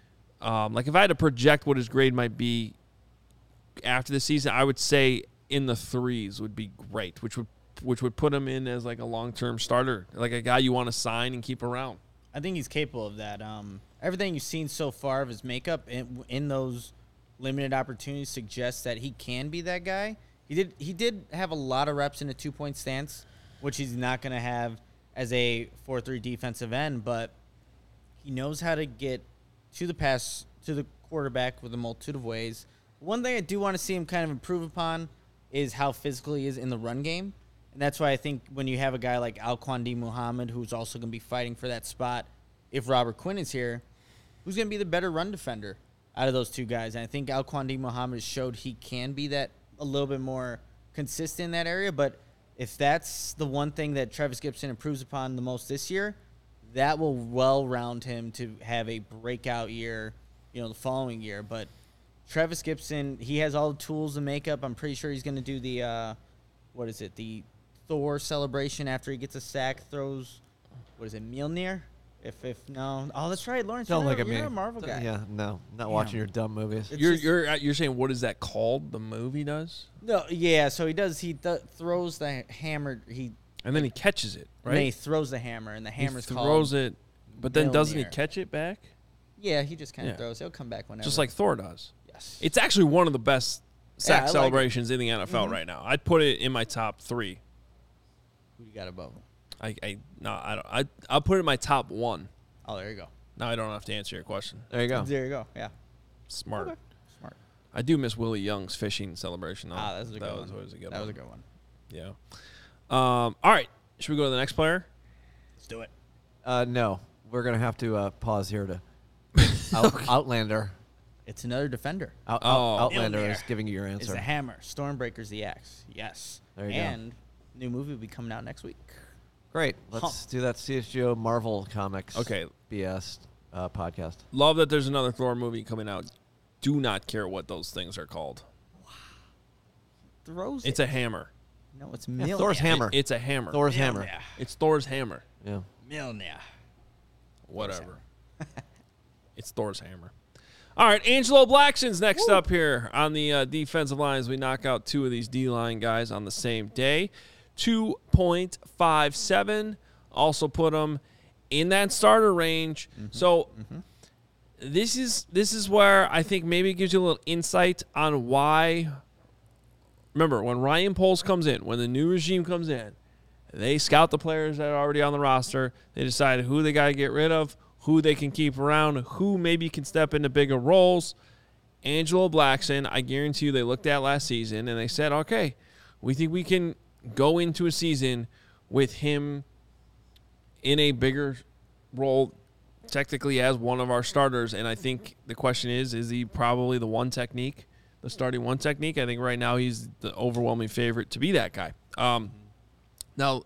Um, like, if I had to project what his grade might be after the season, I would say in the threes would be great, which would which would put him in as like a long-term starter, like a guy you want to sign and keep around. I think he's capable of that. Um, everything you've seen so far of his makeup in, in those limited opportunities suggests that he can be that guy. He did he did have a lot of reps in a two-point stance, which he's not going to have as a four three defensive end, but he knows how to get to the pass, to the quarterback with a multitude of ways. One thing I do want to see him kind of improve upon is how physical he is in the run game. And that's why I think when you have a guy like Alquan Muhammad, who's also going to be fighting for that spot, if Robert Quinn is here, who's going to be the better run defender out of those two guys? And I think Alquan Muhammad showed he can be that a little bit more consistent in that area. But if that's the one thing that Trevis Gipson improves upon the most this year, that will well round him to have a breakout year, you know, the following year. But Trevis Gipson, he has all the tools and makeup. I'm pretty sure he's going to do the, uh, what is it, the Thor celebration after he gets a sack, throws, what is it, Mjolnir? If, if, no. Oh, that's right, Lawrence. Don't you're look a, at you're me. a Marvel guy. Yeah, no, not Damn. watching your dumb movies. It's You're just- you're uh, you're saying, what is that called? The movie does, No, yeah, so he does, he th- throws the hammer, he, and then he catches it, and then he right? throws the hammer, and the He hammer's throws called, it, but then doesn't he Mjolnir. catch it back? Yeah, he just kind of Yeah. throws. He'll come back whenever. Just like Thor does. yes. It's actually one of the best Yeah, sack I like it. celebrations in the N F L Mhm. right now. I'd put it in my top three. Who you got above him? I, I no, I don't. I I'll put it in my top one. Oh, there you go. Now I don't have to answer your question. There you go. There you go. Yeah. Smart. Okay. Smart. I do miss Willie Young's fishing celebration. Though. Ah, that was a good that one. was always a good that one. was a good one. Yeah. Um. All right. Should we go to the next player? Let's do it. Uh, no, we're gonna have to uh, pause here to Out, Outlander. It's another defender. Out, Oh. Out, Outlander Mjolnir is giving you your It's answer. the hammer. Stormbreaker's the axe. Yes. There you go. and new movie will be coming out next week. Great. Let's Huh. do that C S G O Marvel Comics. Okay. B S uh, podcast. Love that there's another Thor movie coming out. Do not care what those things are called. Throws It's it. a hammer. no, it's Yeah, Mjolnir. Thor's hammer. It- it's a hammer. Thor's hammer. Mjolnir. It's Thor's hammer. Yeah. Mjolnir. Whatever. It's Thor's hammer. All right, Angelo Blackson's next Woo. up here on the uh, defensive line as we knock out two of these D-line guys on the same day. two point five seven. Also put them in that starter range. Mm-hmm. So this is this is where I think maybe it gives you a little insight on why. Remember, when Ryan Poles comes in, when the new regime comes in, they scout the players that are already on the roster. They decide who they got to get rid of, who they can keep around, who maybe can step into bigger roles. Angelo Blackson, I guarantee you they looked at last season and they said, okay, we think we can go into a season with him in a bigger role, technically as one of our starters. And I think the question is, is he probably the one technique, the starting one technique? I think right now he's the overwhelming favorite to be that guy. Um, now,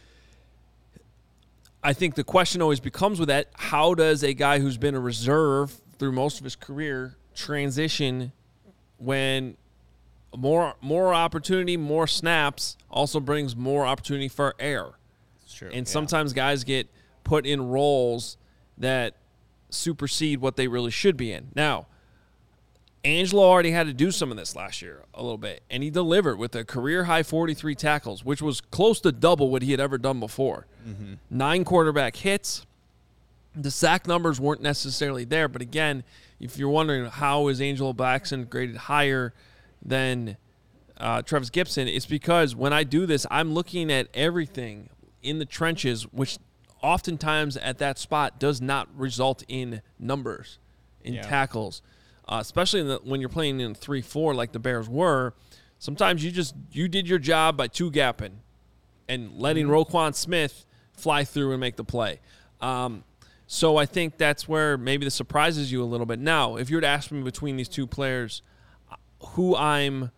I think the question always becomes with that, how does a guy who's been a reserve through most of his career transition when more more opportunity, more snaps also brings more opportunity for air? It's true. And yeah. sometimes guys get put in roles that supersede what they really should be in. Now, Angelo already had to do some of this last year a little bit, and he delivered with a career-high forty-three tackles, which was close to double what he had ever done before. Mm-hmm. Nine quarterback hits. The sack numbers weren't necessarily there, but again, if you're wondering how is Angelo Blackson graded higher than uh, Travis Gibson, it's because when I do this, I'm looking at everything in the trenches, which oftentimes at that spot does not result in numbers, in Yeah. tackles. Uh, especially in the, when you're playing in three four like the Bears were, sometimes you just you did your job by two-gapping and letting mm-hmm. Roquan Smith fly through and make the play. Um, so I think that's where maybe this surprises you a little bit. Now, if you were to ask me between these two players, who I'm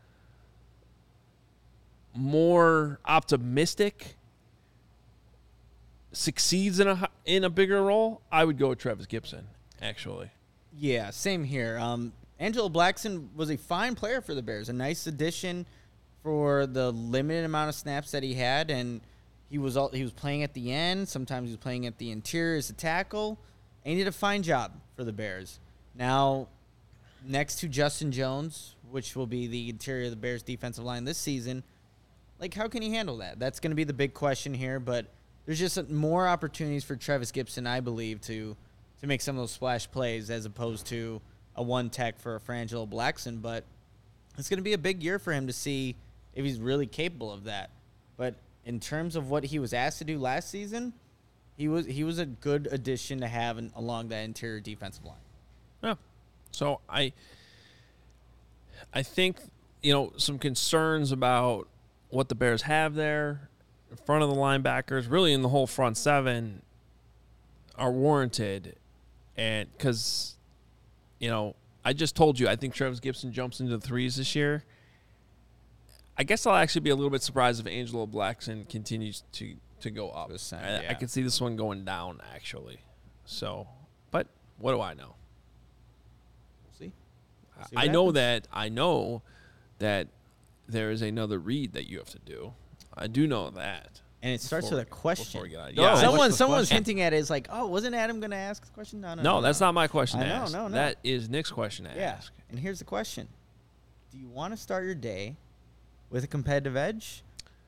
more optimistic succeeds in a in a bigger role, I would go with Travis Gibson, actually. Yeah, same here. Um, Angelo Blackson was a fine player for the Bears, a nice addition for the limited amount of snaps that he had, and he was all, he was playing at the end. Sometimes he was playing at the interior as a tackle, and he did a fine job for the Bears. Now, next to Justin Jones, which will be the interior of the Bears' defensive line this season, like how can he handle that? That's going to be the big question here, but there's just more opportunities for Travis Gibson, I believe, to – to make some of those splash plays as opposed to a one tech for a Angelo Blackson. But it's going to be a big year for him to see if he's really capable of that. But in terms of what he was asked to do last season, he was he was a good addition to have in, along that interior defensive line. Yeah. So I I think, you know, some concerns about what the Bears have there in front of the linebackers, really in the whole front seven, are warranted. And because, you know, I just told you, I think Travis Gibson jumps into the threes this year. I guess I'll actually be a little bit surprised if Angelo Blackson continues to, to go up. Percent, I, yeah. I could see this one going down, actually. So, but what do I know? We'll see. We'll see I what know happens. that I know that there is another read that you have to do. I do know that. And it starts Before- with a question. before we get on- Oh, Yeah, what's Someone, the someone's question? hinting at it. It's like, oh, wasn't Adam going to ask the question? No, no, No, no. that's no. not my question to I know, ask. no, no. That is Nick's question to Yeah. ask. And here's the question: do you want to start your day with a competitive edge?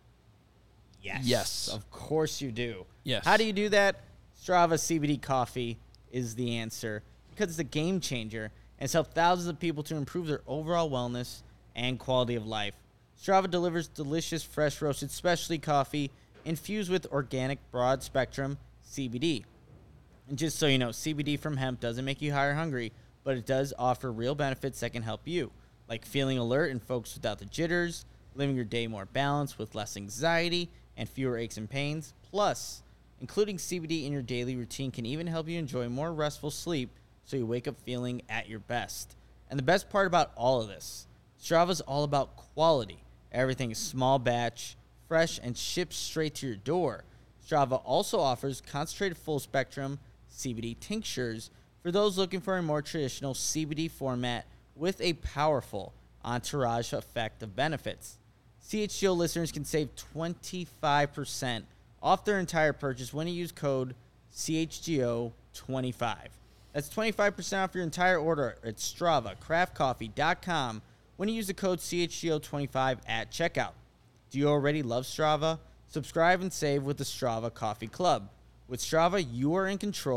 Yes. Yes. Of course you do. Yes. How do you do that? Strava C B D coffee is the answer because it's a game changer and it's helped thousands of people to improve their overall wellness and quality of life. Strava delivers delicious, fresh roasted specialty coffee infused with organic broad-spectrum C B D. And just so you know, C B D from hemp doesn't make you high or hungry, but it does offer real benefits that can help you, like feeling alert and focused without the jitters, living your day more balanced with less anxiety and fewer aches and pains. Plus, including C B D in your daily routine can even help you enjoy more restful sleep so you wake up feeling at your best. And the best part about all of this, Strava's all about quality. Everything is small batch, fresh, and shipped straight to your door. Strava also offers concentrated full-spectrum C B D tinctures for those looking for a more traditional C B D format with a powerful entourage effect of benefits. C H G O listeners can save twenty-five percent off their entire purchase when you use code C H G O twenty-five. That's twenty-five percent off your entire order at Strava Craft Coffee dot com when you use the code C H G O twenty-five at checkout. Do you already love Strava? Subscribe and save with the Strava Coffee Club. With Strava, you are in control.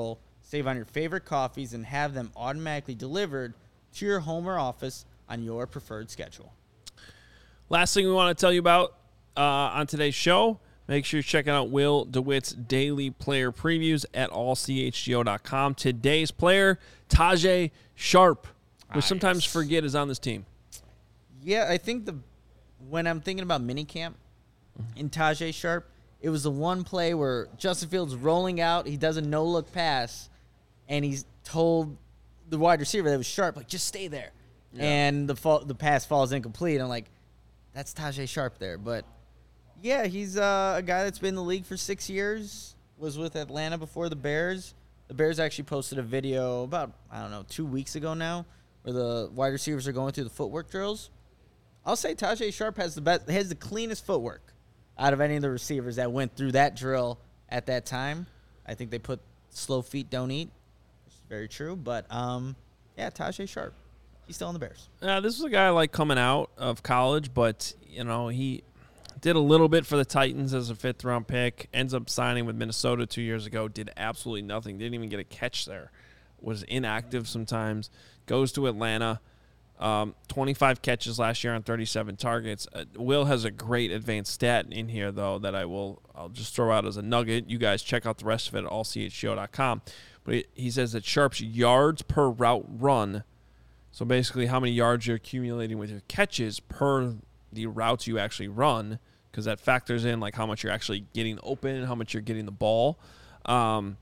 save on your favorite coffees, and have them automatically delivered to your home or office on your preferred schedule. Last thing we want to tell you about uh, on today's show, make sure you're checking out Will DeWitt's daily player previews at all c h g o dot com. Today's player, Tajae Sharpe, who Nice. sometimes forget is on this team. Yeah, I think the when I'm thinking about minicamp in Tajae Sharpe, it was the one play where Justin Fields rolling out, he does a no-look pass, and he's told the wide receiver that was Sharpe, like, just stay there. Yeah. And the fall, the pass falls incomplete. I'm like, that's Tajae Sharpe there. But, yeah, he's uh, a guy that's been in the league for six years, was with Atlanta before the Bears. The Bears actually posted a video about, I don't know, two weeks ago now, where the wide receivers are going through the footwork drills. I'll say Tajae Sharpe has the best, has the cleanest footwork out of any of the receivers that went through that drill at that time. I think they put slow feet don't eat. It's very true. But, um, yeah, Tajae Sharpe. He's still on the Bears. Uh, this was a guy I like coming out of college, but, you know, he did a little bit for the Titans as a fifth-round pick, ends up signing with Minnesota two years ago, did absolutely nothing, didn't even get a catch there, was inactive sometimes, goes to Atlanta. Um, twenty-five catches last year on thirty-seven targets. Uh, Will has a great advanced stat in here, though, that I will I'll just throw out as a nugget. You guys check out the rest of it at all c h g o dot com. But he, he says that Sharpe's yards per route run, so basically how many yards you're accumulating with your catches per the routes you actually run, because that factors in like how much you're actually getting open and how much you're getting the ball. Um,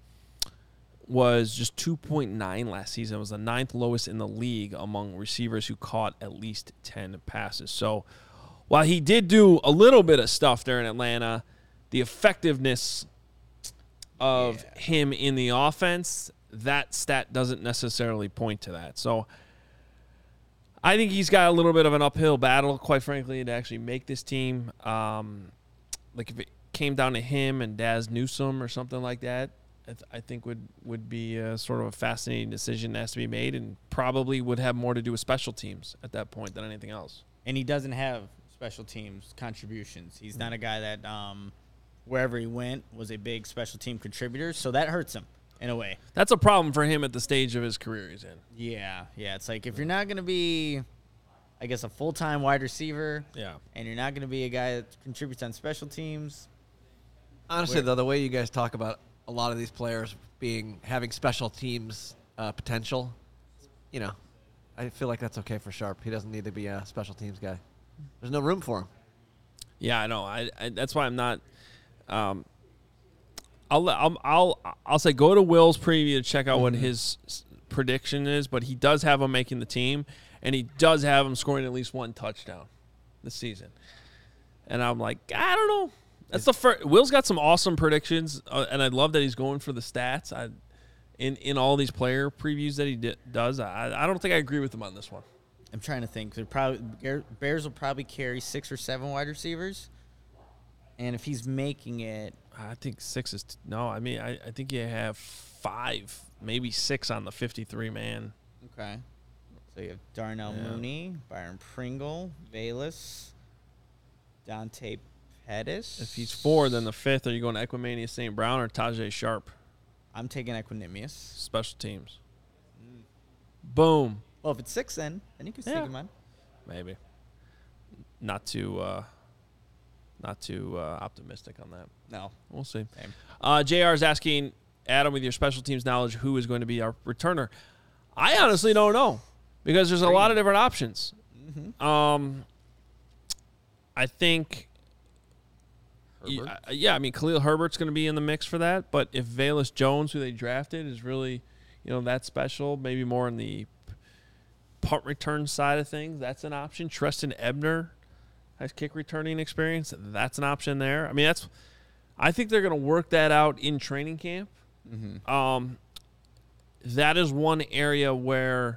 was just two point nine last season. It was the ninth lowest in the league among receivers who caught at least ten passes. So while he did do a little bit of stuff there in Atlanta, the effectiveness of Yeah. him in the offense, that stat doesn't necessarily point to that. So I think he's got a little bit of an uphill battle, quite frankly, to actually make this team. Um, like if it came down to him and Daz Newsome or something like that, I, th- I think would, would be a sort of a fascinating decision that has to be made, and probably would have more to do with special teams at that point than anything else. And he doesn't have special teams contributions. He's not a guy that um, wherever he went was a big special team contributor, so that hurts him in a way. That's a problem for him at the stage of his career he's in. Yeah, yeah. It's like if you're not going to be, I guess, a full-time wide receiver, Yeah. and you're not going to be a guy that contributes on special teams. Honestly, Where- though, the way you guys talk about a lot of these players being having special teams uh, potential, you know, I feel like that's okay for Sharpe. He doesn't need to be a special teams guy. There's no room for him. Yeah, I know. I, I that's why I'm not. Um, I'll, I'll I'll I'll say go to Will's preview to check out what his s- prediction is, but he does have him making the team, and he does have him scoring at least one touchdown this season. And I'm like, I don't know. That's the first. Will's got some awesome predictions, uh, and I love that he's going for the stats. I in in all these player previews that he di- does. I I don't think I agree with him on this one. I'm trying to think. They're probably Bear- Bears will probably carry six or seven wide receivers, and if he's making it, I think six is t- no. I mean, I, I think you have five, maybe six on the fifty-three man. okay. So you have Darnell Yeah. Mooney, Byron Pringle, Bayless, Dante Pettis. If he's four, then the fifth, are you going Equimania Saint Brown or Tajae Sharpe? I'm taking Equanimous. Special teams. Boom. Well, if it's six, then then you can Yeah. stick him on. Maybe. Not too, uh, not too uh, optimistic on that. No. We'll see. Same. Uh, J R is asking Adam, with your special teams knowledge, who is going to be our returner? I honestly don't know because there's a lot of different options. Mm-hmm. Um, I think. Herbert? Yeah, yeah, I mean, Khalil Herbert's going to be in the mix for that. But if Velus Jones, who they drafted, is really, you know, that special, maybe more in the punt return side of things, that's an option. Treston Ebner has kick returning experience. That's an option there. I mean, that's. I think they're going to work that out in training camp. Mm-hmm. Um, that is one area where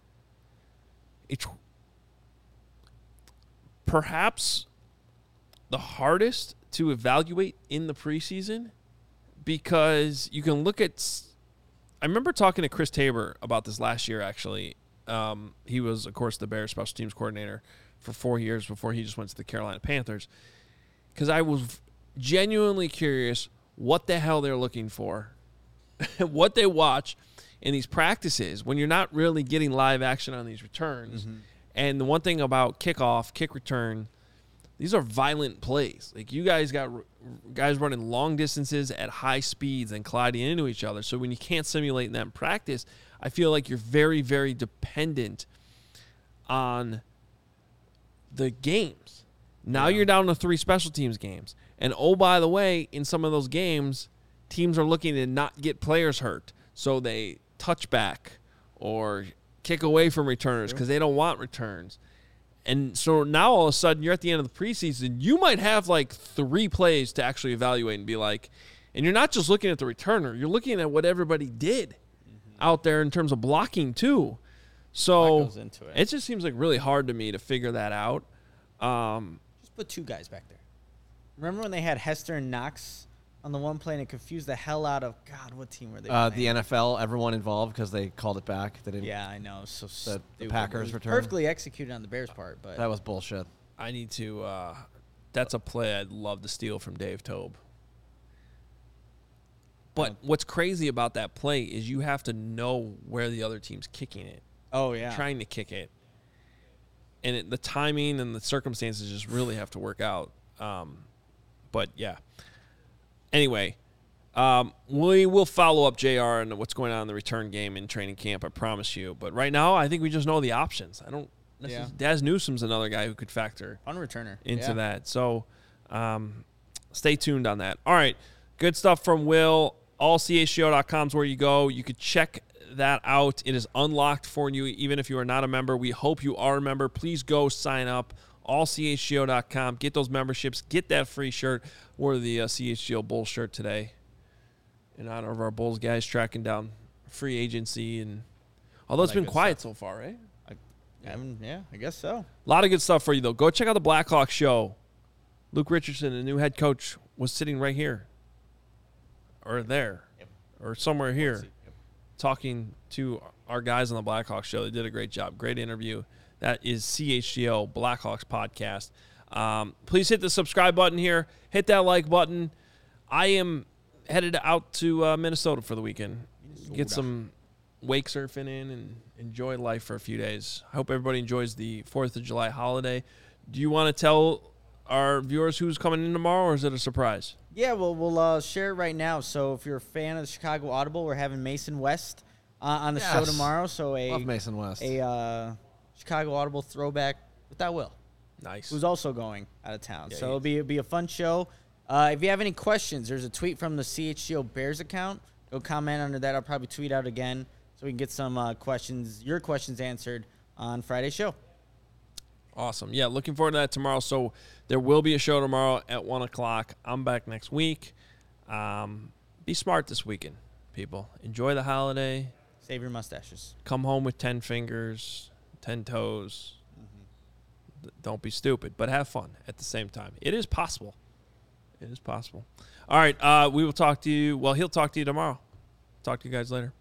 it's perhaps the hardest to evaluate in the preseason, because you can look at. I remember talking to Chris Tabor about this last year, actually. Um, he was, of course, the Bears special teams coordinator for four years before he just went to the Carolina Panthers. Because I was genuinely curious what the hell they're looking for what they watch in these practices when you're not really getting live action on these returns. Mm-hmm. And the one thing about kickoff, kick return, these are violent plays. Like you guys got guys running long distances at high speeds and colliding into each other. So when you can't simulate that in practice, I feel like you're very, very dependent on the games. Now yeah. you're down to three special teams games. And oh, by the way, in some of those games, teams are looking to not get players hurt. So they touch back or kick away from returners because they don't want returns. And so now all of a sudden you're at the end of the preseason. You might have like three plays to actually evaluate and be like, and you're not just looking at the returner. You're looking at what everybody did mm-hmm. out there in terms of blocking too. So goes into it. it just seems like really hard to me to figure that out. Um, just put two guys back there. Remember when they had Hester and Knox on the one play and it confused the hell out of, God, what team were they uh, playing? The N F L, everyone involved because they called it back. They didn't. Yeah, I know. So the, stupid. the Packers return. Perfectly executed on the Bears' part, but that was bullshit. I need to uh, – that's a play I'd love to steal from Dave Tobe. But oh. what's crazy about that play is you have to know where the other team's kicking it. Oh, yeah. Trying to kick it. And it, the timing and the circumstances just really have to work out. Um, but, yeah. Anyway, um, we will follow up J R and what's going on in the return game in training camp, I promise you. But right now, I think we just know the options. I don't yeah. – Daz Newsom's another guy who could factor Fun returner. into yeah. that. So um, stay tuned on that. All right, good stuff from Will. all c h g o dot com is where you go. You could check that out. It is unlocked for you, even if you are not a member. We hope you are a member. Please go sign up. all c h g o dot com. Get those memberships. Get that free shirt. Wore the uh, C H G O Bulls shirt today in honor of our Bulls guys tracking down free agency. And although it's been quiet stuff. so far, right? I, yeah. yeah, I guess so. A lot of good stuff for you, though. Go check out the Blackhawks show. Luke Richardson, the new head coach, was sitting right here or there yep. or somewhere here yep. talking to our guys on the Blackhawks show. They did a great job. Great interview. That is C H G O Blackhawks podcast. Um, please hit the subscribe button here. Hit that like button. I am headed out to uh, Minnesota for the weekend. Minnesota. Get some wake surfing in and enjoy life for a few days. I hope everybody enjoys the fourth of July holiday. Do you want to tell our viewers who's coming in tomorrow, or is it a surprise? Yeah, well, we'll uh, share it right now. So if you're a fan of the Chicago Audible, we're having Mason West uh, on the yes. show tomorrow. So a Love Mason West. A uh, Chicago Audible throwback with that Will. Nice. Who's also going out of town. Yeah, so it'll be, it'll be a fun show. Uh, if you have any questions, there's a tweet from the C H G O Bears account. Go comment under that. I'll probably tweet out again so we can get some uh, questions, your questions answered on Friday's show. Awesome. Yeah, looking forward to that tomorrow. So there will be a show tomorrow at one o'clock. I'm back next week. Um, be smart this weekend, people. Enjoy the holiday. Save your mustaches. Come home with ten fingers, ten toes. Mm-hmm. Don't be stupid, but have fun at the same time. It is possible. It is possible. All right, uh, we will talk to you. Well, he'll talk to you tomorrow. Talk to you guys later.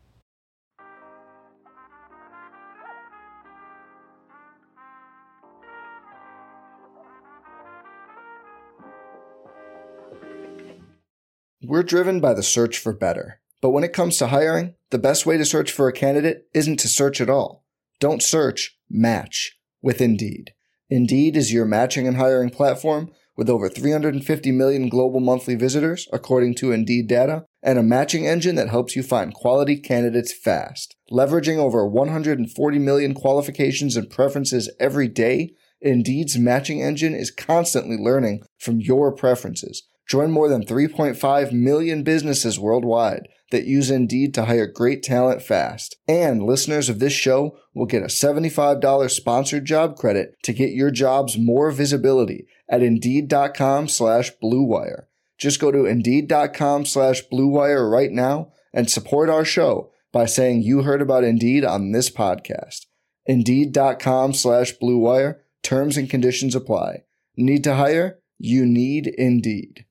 We're driven by the search for better. But when it comes to hiring, the best way to search for a candidate isn't to search at all. Don't search, match with Indeed. Indeed is your matching and hiring platform with over three hundred fifty million global monthly visitors, according to Indeed data, and a matching engine that helps you find quality candidates fast. Leveraging over one hundred forty million qualifications and preferences every day, Indeed's matching engine is constantly learning from your preferences. Join more than three point five million businesses worldwide that use Indeed to hire great talent fast. And listeners of this show will get a seventy-five dollars sponsored job credit to get your jobs more visibility at Indeed.com slash Blue Wire. Just go to Indeed.com slash Blue Wire right now and support our show by saying you heard about Indeed on this podcast. Indeed.com slash Blue Wire. Terms and conditions apply. Need to hire? You need Indeed.